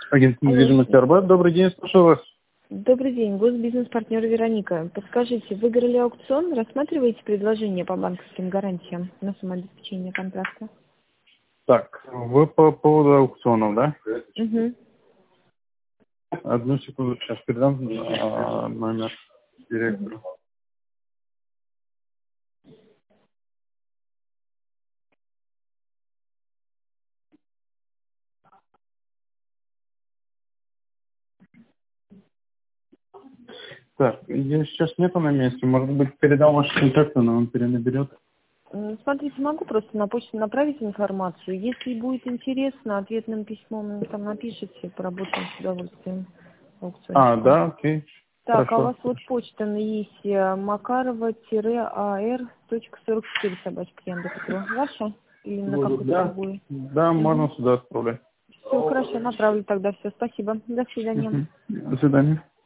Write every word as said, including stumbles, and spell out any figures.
Агентство Алло. недвижимости Арбат. Добрый день, слушаю вас. Добрый день, госбизнес-партнер Вероника. Подскажите, выиграли аукцион? Рассматриваете предложение по банковским гарантиям на самообеспечение контракта? Так, вы по поводу аукционов, да? Угу. Одну секунду, сейчас передам а, номер директору. Так, ее сейчас нету на месте. Может быть, передал ваши контакты, но он перенаберет. М, Смотрите, могу просто на почту направить информацию. Если будет интересно, ответным письмом там напишите, поработаем с удовольствием в А, аукциончике. да, окей. Так, а у Хорошо. вас вот почта есть макарова-ар точка сорок четыре собачка Яндекс.ру. Ваша или на какую-то Да, другую? да, можно сюда отправлять. Все, хорошо, направлю тогда все. Спасибо. До свидания. Мгм. До свидания.